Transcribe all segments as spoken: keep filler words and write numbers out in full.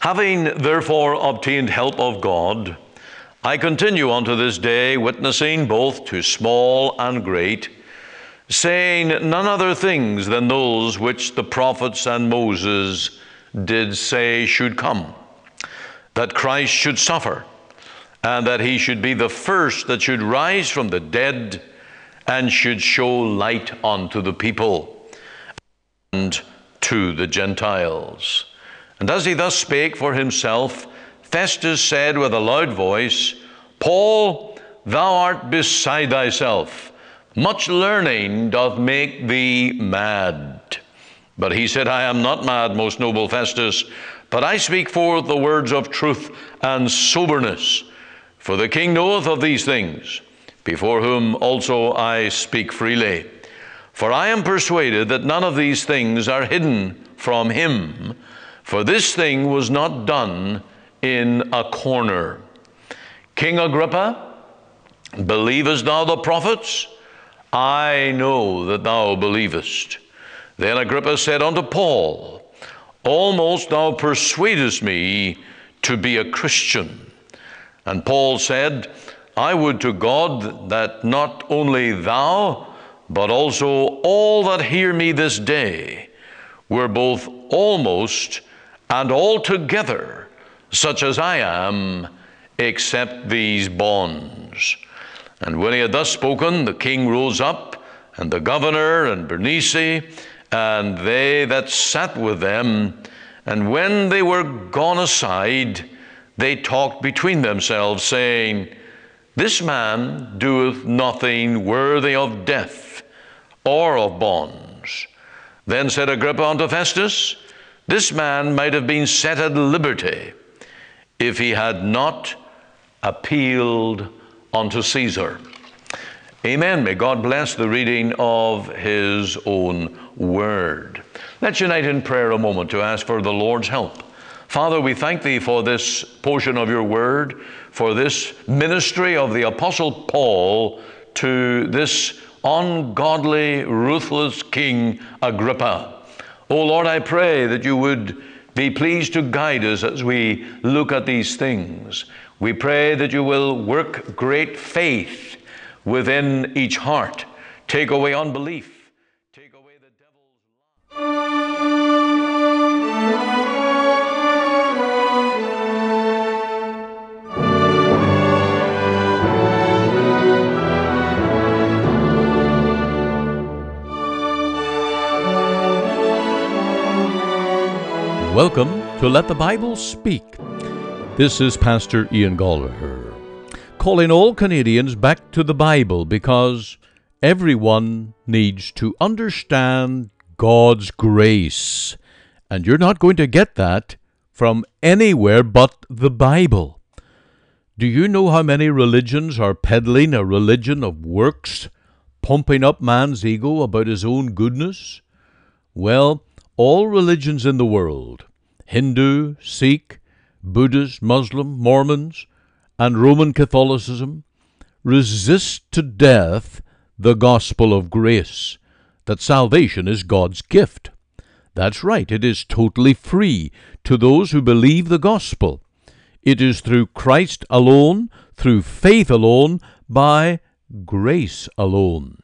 Having therefore obtained help of God, I continue unto this day, witnessing both to small and great, saying none other things than those which the prophets and Moses did say should come, that Christ should suffer, and that he should be the first that should rise from the dead, and should show light unto the people, and to the Gentiles. And as he thus spake for himself, Festus said with a loud voice, Paul, thou art beside thyself. Much learning doth make thee mad. But he said, I am not mad, most noble Festus, but I speak forth the words of truth and soberness. For the king knoweth of these things, before whom also I speak freely. For I am persuaded that none of these things are hidden from him, for this thing was not done in a corner. King Agrippa, believest thou the prophets? I know that thou believest. Then Agrippa said unto Paul, Almost thou persuadest me to be a Christian. And Paul said, I would to God that not only thou, but also all that hear me this day, were both almost and altogether such as I am, except these bonds. And when he had thus spoken, the king rose up, and the governor, and Bernice, and they that sat with them. And when they were gone aside, they talked between themselves, saying, This man doeth nothing worthy of death or of bonds. Then said Agrippa unto Festus, This man might have been set at liberty, if he had not appealed unto Caesar. Amen. May God bless the reading of his own word. Let's unite in prayer a moment to ask for the Lord's help. Father, we thank thee for this portion of your word, for this ministry of the Apostle Paul to this ungodly, ruthless King Agrippa. Oh Lord, I pray that you would be pleased to guide us as we look at these things. We pray that you will work great faith within each heart. Take away unbelief. Take away the devil's Welcome to Let the Bible Speak. This is Pastor Ian Gallagher, calling all Canadians back to the Bible because everyone needs to understand God's grace. And you're not going to get that from anywhere but the Bible. Do you know how many religions are peddling a religion of works, pumping up man's ego about his own goodness? Well, all religions in the world, Hindu, Sikh, Buddhist, Muslim, Mormons, and Roman Catholicism, resist to death the gospel of grace, that salvation is God's gift. That's right, it is totally free to those who believe the gospel. It is through Christ alone, through faith alone, by grace alone.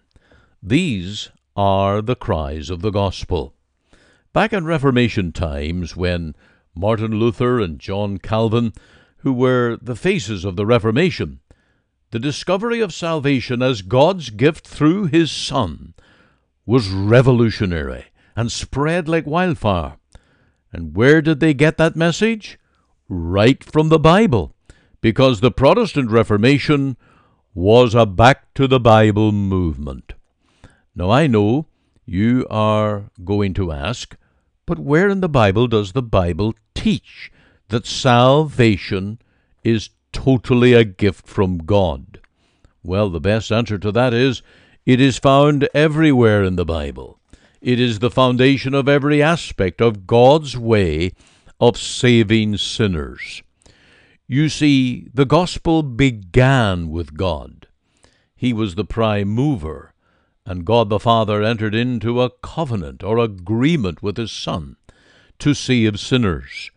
These are the cries of the gospel. Back in Reformation times, when Martin Luther and John Calvin, who were the faces of the Reformation, the discovery of salvation as God's gift through his Son was revolutionary and spread like wildfire. And where did they get that message? Right from the Bible, because the Protestant Reformation was a back-to-the-Bible movement. Now I know you are going to ask, but where in the Bible does the Bible teach that salvation is totally a gift from God? Well, the best answer to that is, it is found everywhere in the Bible. It is the foundation of every aspect of God's way of saving sinners. You see, the gospel began with God. He was the prime mover, and God the Father entered into a covenant or agreement with his Son to save sinners.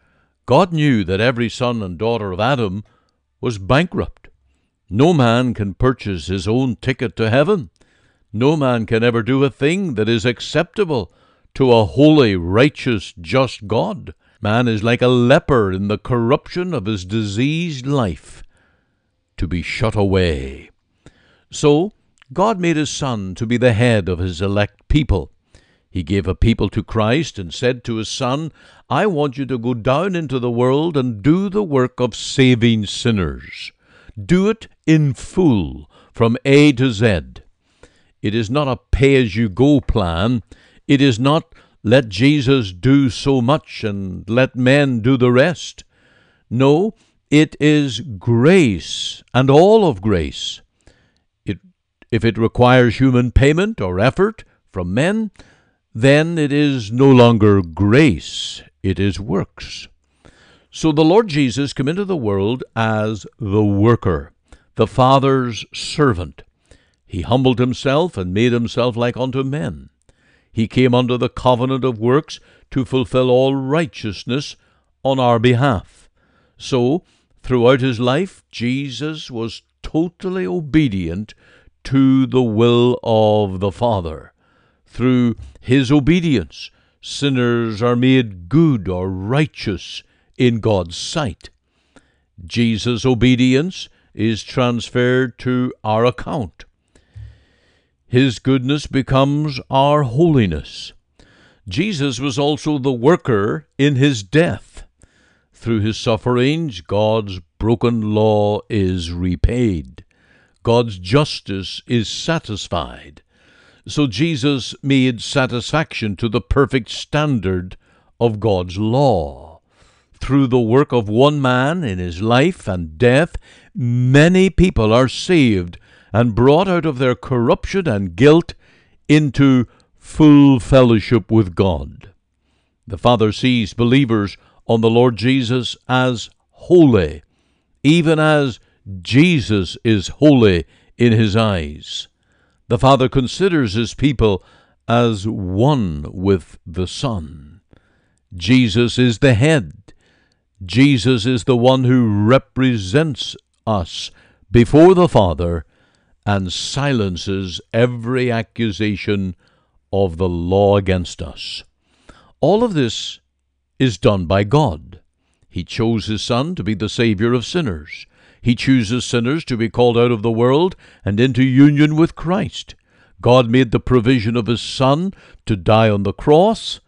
God knew that every son and daughter of Adam was bankrupt. No man can purchase his own ticket to heaven. No man can ever do a thing that is acceptable to a holy, righteous, just God. Man is like a leper in the corruption of his diseased life, to be shut away. So God made his Son to be the head of his elect people. He gave a people to Christ and said to his Son, I want you to go down into the world and do the work of saving sinners. Do it in full, from A to Z. It is not a pay-as-you-go plan. It is not let Jesus do so much and let men do the rest. No, it is grace and all of grace. It, if it requires human payment or effort from men, then it is no longer grace, it is works. So the Lord Jesus came into the world as the worker, the Father's servant. He humbled himself and made himself like unto men. He came under the covenant of works to fulfill all righteousness on our behalf. So, throughout his life, Jesus was totally obedient to the will of the Father. Through his obedience, sinners are made good or righteous in God's sight. Jesus' obedience is transferred to our account. His goodness becomes our holiness. Jesus was also the worker in his death. Through his sufferings, God's broken law is repaid. God's justice is satisfied. So Jesus made satisfaction to the perfect standard of God's law. Through the work of one man in his life and death, many people are saved and brought out of their corruption and guilt into full fellowship with God. The Father sees believers on the Lord Jesus as holy, even as Jesus is holy in his eyes. The Father considers his people as one with the Son. Jesus is the head. Jesus is the one who represents us before the Father and silences every accusation of the law against us. All of this is done by God. He chose his Son to be the Savior of sinners. He chooses sinners to be called out of the world and into union with Christ. God made the provision of his Son to die on the cross.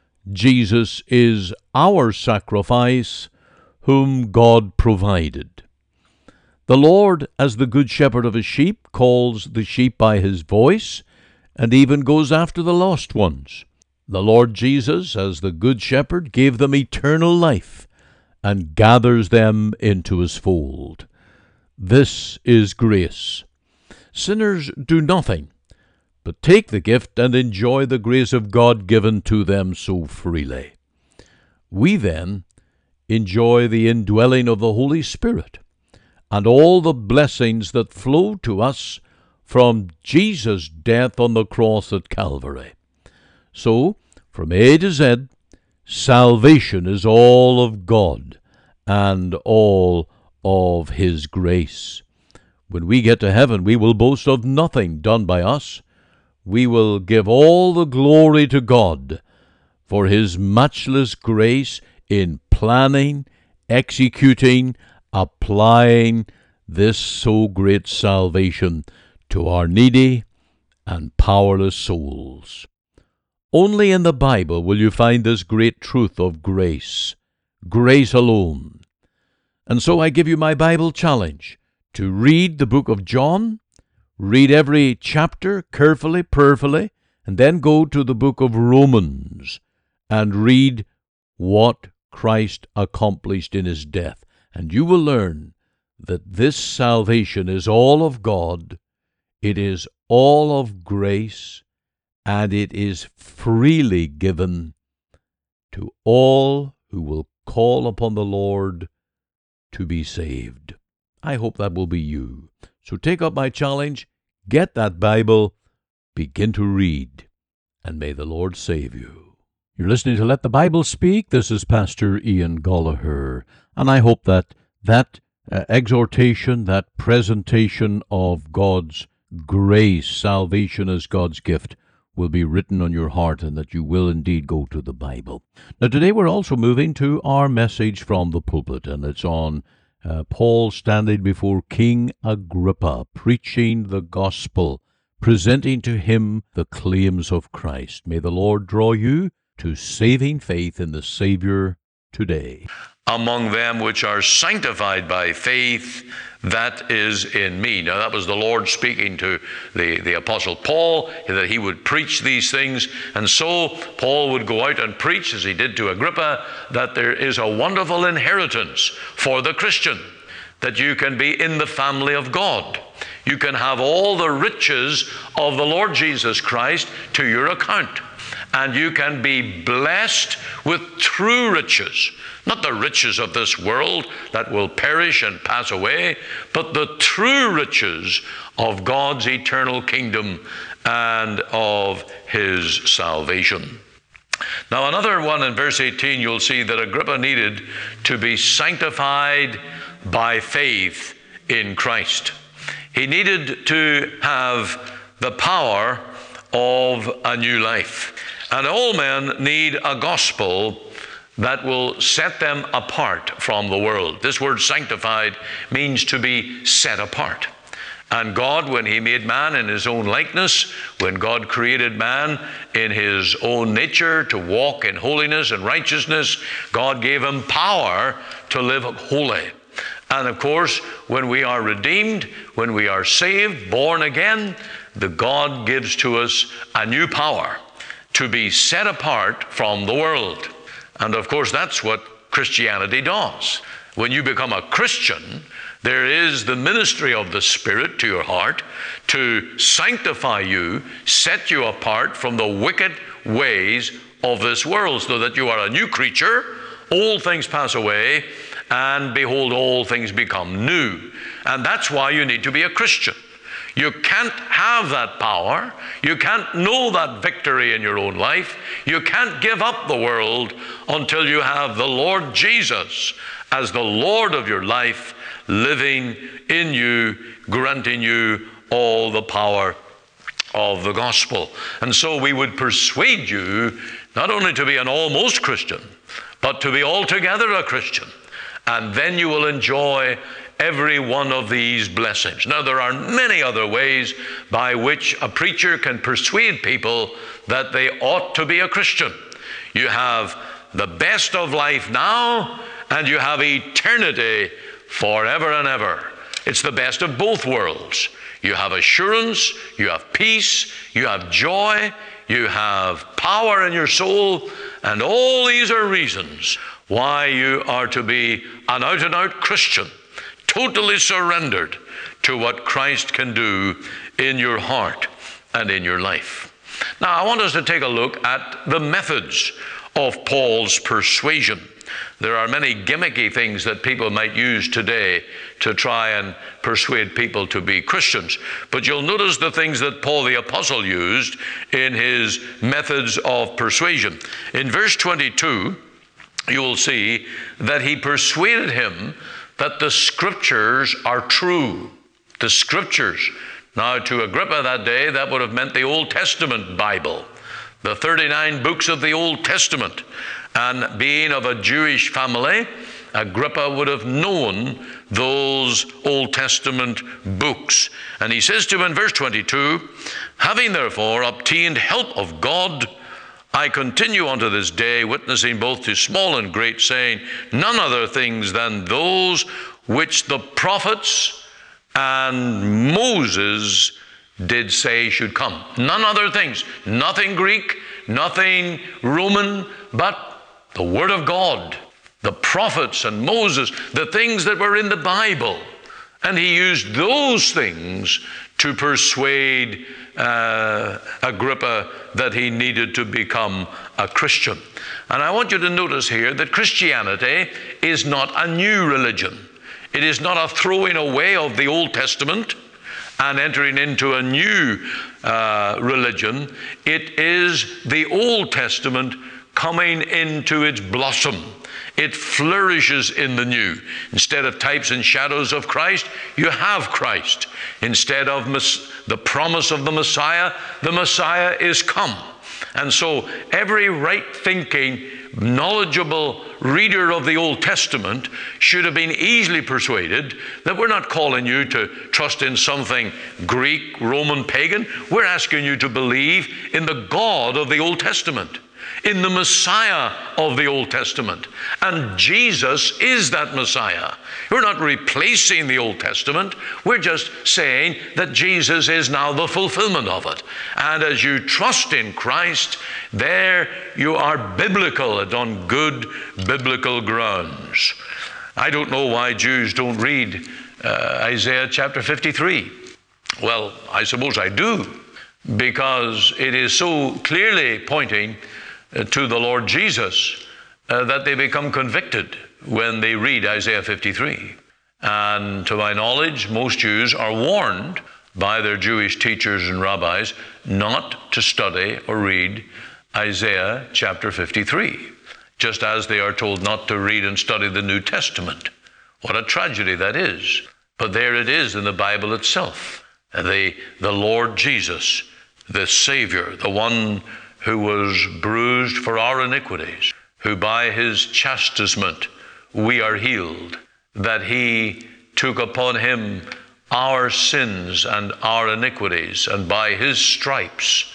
Jesus is our sacrifice, whom God provided. The Lord, as the good shepherd of his sheep, calls the sheep by his voice, and even goes after the lost ones. The Lord Jesus, as the good shepherd, gave them eternal life, and gathers them into his fold. This is grace. Sinners do nothing, but take the gift and enjoy the grace of God given to them so freely. We then enjoy the indwelling of the Holy Spirit, and all the blessings that flow to us from Jesus' death on the cross at Calvary. So, from A to Z, salvation is all of God and all of his grace. When we get to heaven, we will boast of nothing done by us. We will give all the glory to God for his matchless grace in planning, executing, applying this so great salvation to our needy and powerless souls. Only in the Bible will you find this great truth of grace, grace alone. And so I give you my Bible challenge to read the book of John, read every chapter carefully, prayerfully, and then go to the book of Romans and read what Christ accomplished in his death. And you will learn that this salvation is all of God, it is all of grace, and it is freely given to all who will call upon the Lord to be saved. I hope that will be you. So take up my challenge, get that Bible, begin to read, and may the Lord save you. You're listening to Let the Bible Speak. This is Pastor Ian Gollaher, and I hope that that uh, exhortation, that presentation of God's grace, salvation as God's gift, will be written on your heart, and that you will indeed go to the Bible. Now, today we're also moving to our message from the pulpit, and it's on uh, Paul standing before King Agrippa, preaching the gospel, presenting to him the claims of Christ. May the Lord draw you to saving faith in the Savior today. Among them which are sanctified by faith that is in me. Now that was the Lord speaking to the, the Apostle Paul, that he would preach these things. And so Paul would go out and preach, as he did to Agrippa, that there is a wonderful inheritance for the Christian, that you can be in the family of God. You can have all the riches of the Lord Jesus Christ to your account. And you can be blessed with true riches. Not the riches of this world that will perish and pass away, but the true riches of God's eternal kingdom and of His salvation. Now, another one in verse eighteen, you'll see that Agrippa needed to be sanctified by faith in Christ. He needed to have the power of a new life. And all men need a gospel that will set them apart from the world. This word sanctified means to be set apart. And God, when He made man in His own likeness, when God created man in His own nature to walk in holiness and righteousness, God gave him power to live holy. And of course, when we are redeemed, when we are saved, born again, the God gives to us a new power to be set apart from the world. And of course, that's what Christianity does. When you become a Christian, there is the ministry of the Spirit to your heart to sanctify you, set you apart from the wicked ways of this world, so that you are a new creature. Old things pass away, and behold, all things become new. And that's why you need to be a Christian. You can't have that power. You can't know that victory in your own life. You can't give up the world until you have the Lord Jesus as the Lord of your life, living in you, granting you all the power of the gospel. And so we would persuade you not only to be an almost Christian, but to be altogether a Christian. And then you will enjoy every one of these blessings. Now, there are many other ways by which a preacher can persuade people that they ought to be a Christian. You have the best of life now, and you have eternity forever and ever. It's the best of both worlds. You have assurance, you have peace, you have joy, you have power in your soul, and all these are reasons why you are to be an out-and-out Christian, totally surrendered to what Christ can do in your heart and in your life. Now, I want us to take a look at the methods of Paul's persuasion. There are many gimmicky things that people might use today to try and persuade people to be Christians. But you'll notice the things that Paul the Apostle used in his methods of persuasion. In verse twenty-two, you will see that he persuaded him that the Scriptures are true. The Scriptures. Now, to Agrippa that day, that would have meant the Old Testament Bible, the thirty-nine books of the Old Testament. And being of a Jewish family, Agrippa would have known those Old Testament books. And he says to him in verse twenty-two, having therefore obtained help of God, I continue unto this day, witnessing both to small and great, saying, none other things than those which the prophets and Moses did say should come. None other things. Nothing Greek, nothing Roman, but the Word of God, the prophets and Moses, the things that were in the Bible. And he used those things to persuade uh, Agrippa that he needed to become a Christian. And I want you to notice here that Christianity is not a new religion. It is not a throwing away of the Old Testament and entering into a new uh, religion. It is the Old Testament coming into its blossom. It flourishes in the new. Instead of types and shadows of Christ, you have Christ. Instead of mes- the promise of the Messiah, the Messiah is come. And so every right-thinking, knowledgeable reader of the Old Testament should have been easily persuaded that we're not calling you to trust in something Greek, Roman, pagan. We're asking you to believe in the God of the Old Testament, in the Messiah of the Old Testament. And Jesus is that Messiah. We're not replacing the Old Testament. We're just saying that Jesus is now the fulfillment of it. And as you trust in Christ, there you are biblical and on good biblical grounds. I don't know why Jews don't read uh, Isaiah chapter fifty-three. Well, I suppose I do, because it is so clearly pointing to the Lord Jesus uh, that they become convicted when they read Isaiah fifty-three. And to my knowledge, most Jews are warned by their Jewish teachers and rabbis not to study or read Isaiah chapter fifty-three, just as they are told not to read and study the New Testament. What a tragedy that is. But there it is in the Bible itself. The, the Lord Jesus, the Savior, the one who was bruised for our iniquities, who by his chastisement we are healed, that he took upon him our sins and our iniquities, and by his stripes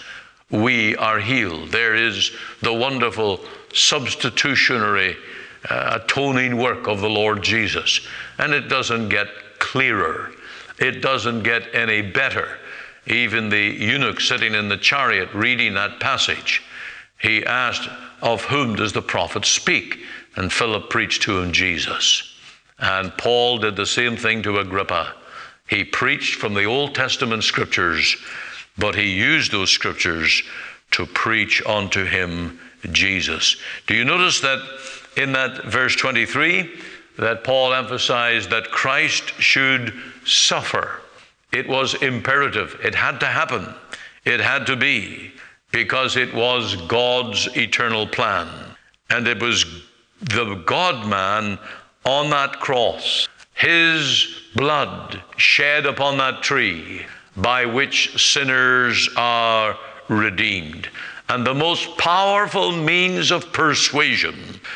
we are healed. There is the wonderful substitutionary uh, atoning work of the Lord Jesus. And it doesn't get clearer. It doesn't get any better. Even the eunuch sitting in the chariot reading that passage, he asked, of whom does the prophet speak? And Philip preached to him Jesus. And Paul did the same thing to Agrippa. He preached from the Old Testament scriptures, but he used those scriptures to preach unto him Jesus. Do you notice that in that verse twenty-three, that Paul emphasized that Christ should suffer? It was imperative. It had to happen. It had to be, because it was God's eternal plan. And it was the God-man on that cross, his blood shed upon that tree, by which sinners are redeemed. And the most powerful means of persuasion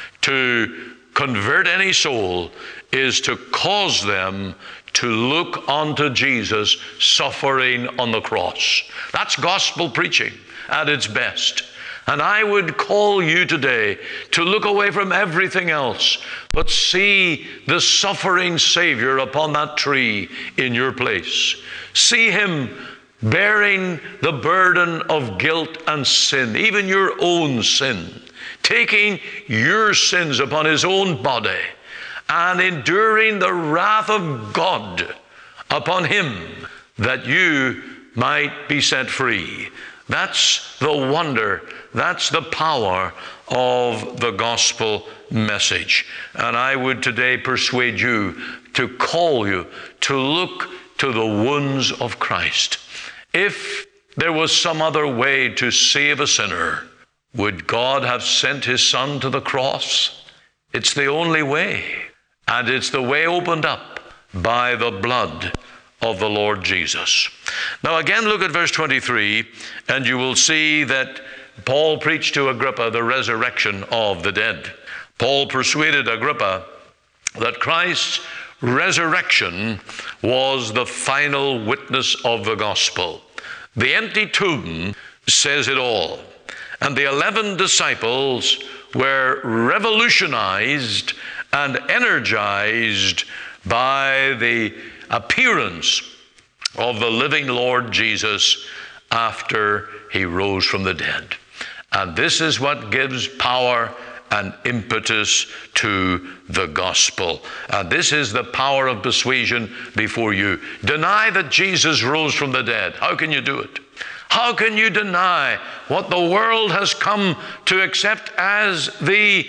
to convert any soul is to cause them to look unto Jesus suffering on the cross. That's gospel preaching at its best. And I would call you today to look away from everything else, but see the suffering Savior upon that tree in your place. See him bearing the burden of guilt and sin, even your own sin, taking your sins upon his own body and enduring the wrath of God upon him, that you might be set free. That's the wonder, that's the power of the gospel message. And I would today persuade you to call you to look to the wounds of Christ. If there was some other way to save a sinner, would God have sent his Son to the cross? It's the only way. And it's the way opened up by the blood of the Lord Jesus. Now again, look at verse twenty-three, and you will see that Paul preached to Agrippa the resurrection of the dead. Paul persuaded Agrippa that Christ's resurrection was the final witness of the gospel. The empty tomb says it all. And the eleven disciples were revolutionized and energized by the appearance of the living Lord Jesus after he rose from the dead. And this is what gives power and impetus to the gospel. And this is the power of persuasion before you. Deny that Jesus rose from the dead. How can you do it? How can you deny what the world has come to accept as the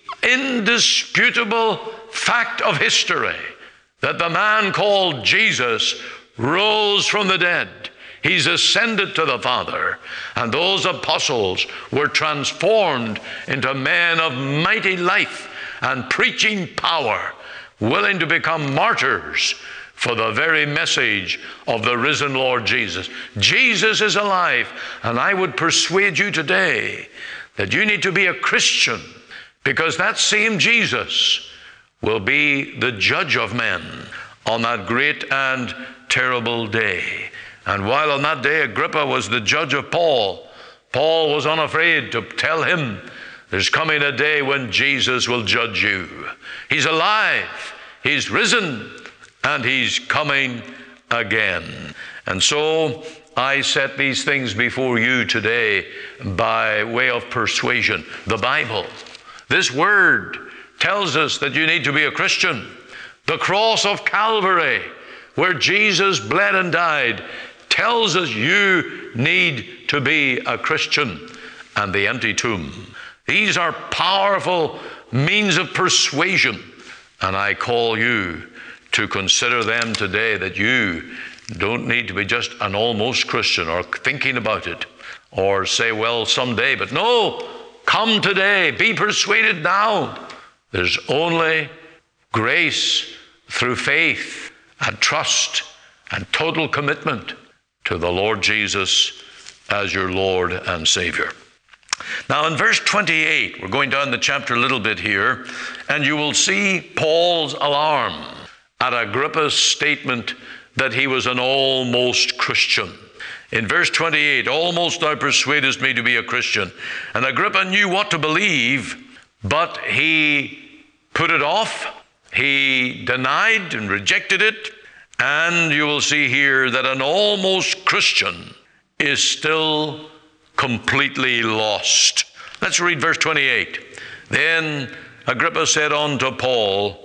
indisputable fact of history, that the man called Jesus rose from the dead? He's ascended to the Father. And those apostles were transformed into men of mighty life and preaching power, willing to become martyrs for the very message of the risen Lord Jesus. Jesus is alive, and I would persuade you today that you need to be a Christian, because that same Jesus will be the judge of men on that great and terrible day. And while on that day Agrippa was the judge of Paul, Paul was unafraid to tell him, there's coming a day when Jesus will judge you. He's alive, he's risen, and he's coming again. And so I set these things before you today by way of persuasion. The Bible, this word, tells us that you need to be a Christian. The cross of Calvary, where Jesus bled and died, tells us you need to be a Christian. And the empty tomb. These are powerful means of persuasion. And I call you to consider them today, that you don't need to be just an almost Christian or thinking about it or say, well, someday. But no, come today. Be persuaded now. There's only grace through faith and trust and total commitment to the Lord Jesus as your Lord and Savior. Now in verse twenty-eight, we're going down the chapter a little bit here, and you will see Paul's alarm at Agrippa's statement that he was an almost Christian. In verse twenty-eight, almost thou persuadest me to be a Christian. And Agrippa knew what to believe, but he put it off. He denied and rejected it. And you will see here that an almost Christian is still completely lost. Let's read verse twenty-eight. Then Agrippa said unto Paul,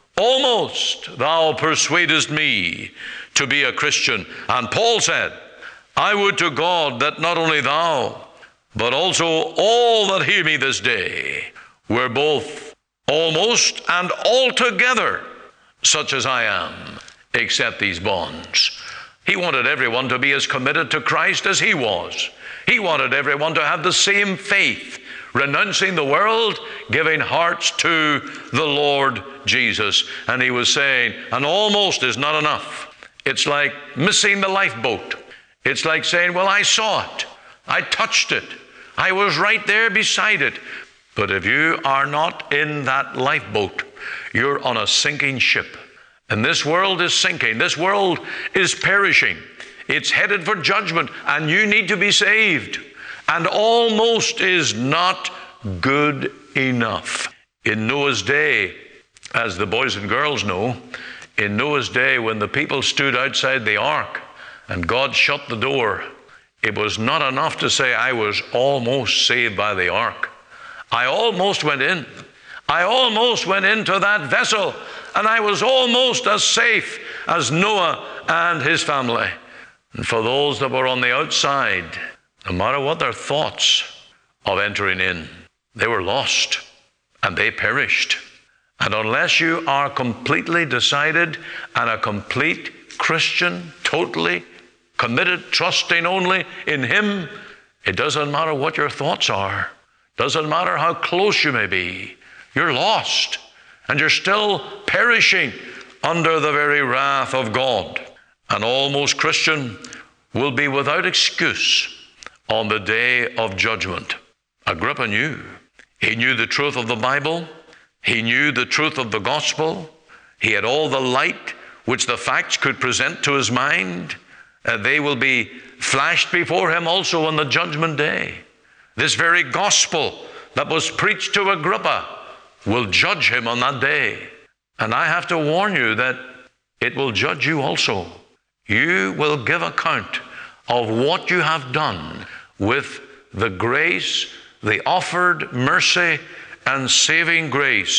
almost thou persuadest me to be a Christian. And Paul said, I would to God that not only thou, but also all that hear me this day were both almost and altogether such as I am, except these bonds. He wanted everyone to be as committed to Christ as he was. He wanted everyone to have the same faith, renouncing the world, giving hearts to the Lord Jesus. And he was saying, and almost is not enough. It's like missing the lifeboat. It's like saying, well, I saw it. I touched it. I was right there beside it. But if you are not in that lifeboat, you're on a sinking ship. And this world is sinking. This world is perishing. It's headed for judgment, and you need to be saved. And almost is not good enough. In Noah's day, as the boys and girls know, in Noah's day when the people stood outside the ark and God shut the door, it was not enough to say, I was almost saved by the ark. I almost went in. I almost went into that vessel, and I was almost as safe as Noah and his family. And for those that were on the outside, no matter what their thoughts of entering in, they were lost and they perished. And unless you are completely decided and a complete Christian, totally committed, trusting only in Him, it doesn't matter what your thoughts are. Doesn't matter how close you may be. You're lost and you're still perishing under the very wrath of God. An almost Christian will be without excuse on the day of judgment. Agrippa knew. He knew the truth of the Bible. He knew the truth of the gospel. He had all the light which the facts could present to his mind. Uh, they will be flashed before him also on the judgment day. This very gospel that was preached to Agrippa will judge him on that day. And I have to warn you that it will judge you also. You will give account of what you have done with the grace, the offered mercy and saving grace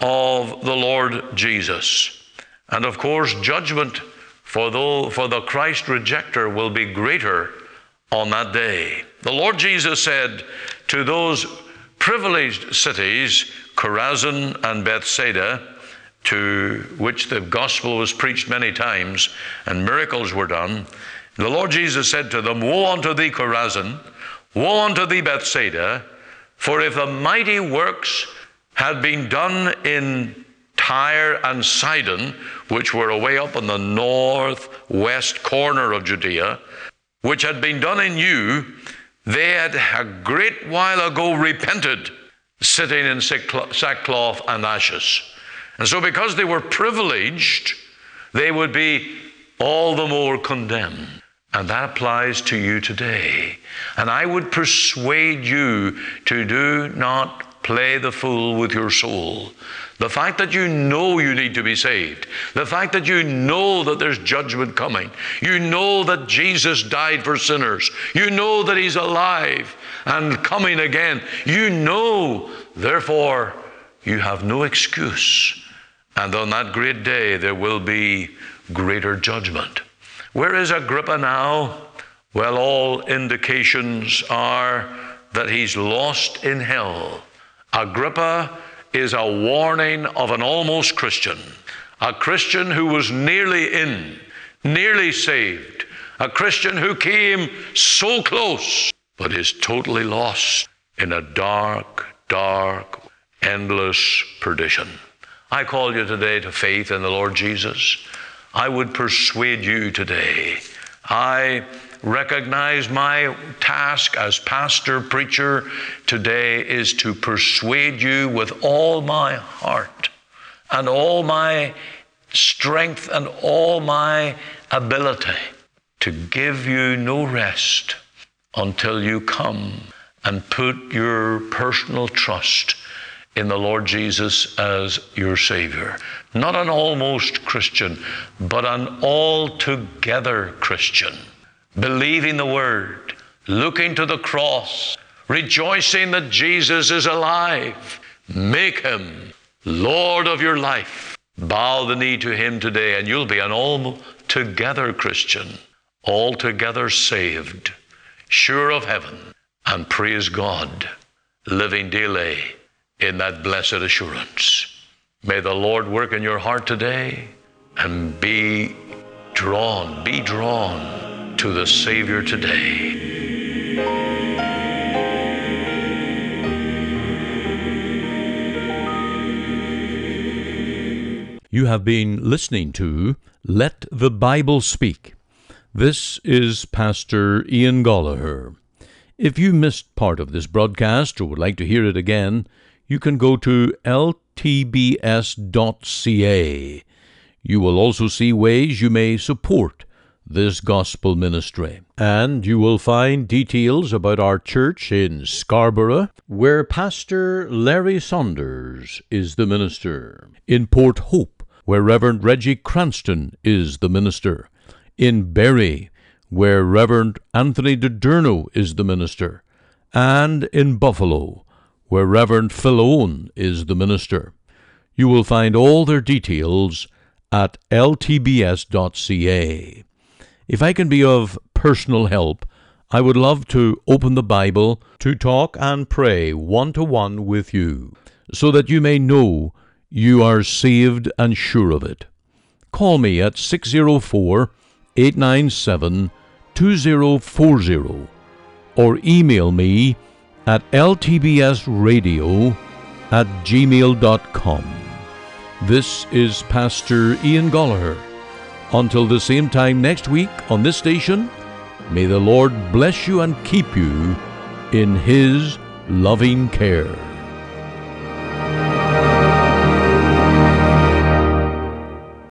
of the Lord Jesus. And of course, judgment for the, for the Christ rejecter will be greater on that day. The Lord Jesus said to those privileged cities, Chorazin and Bethsaida, to which the gospel was preached many times and miracles were done, The Lord Jesus said to them, Woe unto thee, Chorazin! Woe unto thee, Bethsaida! For if the mighty works had been done in Tyre and Sidon, which were away up in the northwest corner of Judea, which had been done in you, they had a great while ago repented, sitting in sackcloth and ashes. And so because they were privileged, they would be all the more condemned. And that applies to you today. And I would persuade you to do not play the fool with your soul. The fact that you know you need to be saved, the fact that you know that there's judgment coming, you know that Jesus died for sinners, you know that he's alive and coming again, you know, therefore, you have no excuse. And on that great day, there will be greater judgment. Where is Agrippa now? Well, all indications are that he's lost in hell. Agrippa is a warning of an almost Christian, a Christian who was nearly in, nearly saved, a Christian who came so close, but is totally lost in a dark, dark, endless perdition. I call you today to faith in the Lord Jesus. I would persuade you today. I recognize my task as pastor, preacher today is to persuade you with all my heart and all my strength and all my ability to give you no rest until you come and put your personal trust in the Lord Jesus as your Savior. Not an almost Christian, but an altogether Christian. Believing the Word, looking to the cross, rejoicing that Jesus is alive. Make Him Lord of your life. Bow the knee to Him today, and you'll be an altogether Christian, altogether saved, sure of heaven, and praise God, living daily in that blessed assurance. May the Lord work in your heart today and be drawn, be drawn to the Savior today. You have been listening to Let the Bible Speak. This is Pastor Ian Gollaher. If you missed part of this broadcast or would like to hear it again, you can go to L T B S dot C A. You will also see ways you may support this gospel ministry. And you will find details about our church in Scarborough, where Pastor Larry Saunders is the minister. In Port Hope, where Reverend Reggie Cranston is the minister. In Berry, where Reverend Anthony DiDurno is the minister. And in Buffalo, where Reverend Phil Owen is the minister. You will find all their details at L T B S dot C A. If I can be of personal help, I would love to open the Bible to talk and pray one-to-one with you, so that you may know you are saved and sure of it. Call me at six oh four, eight nine seven, two oh four oh or email me at L T B S radio at gmail dot com. This is Pastor Ian Gollaher. Until the same time next week on this station, may the Lord bless you and keep you in His loving care.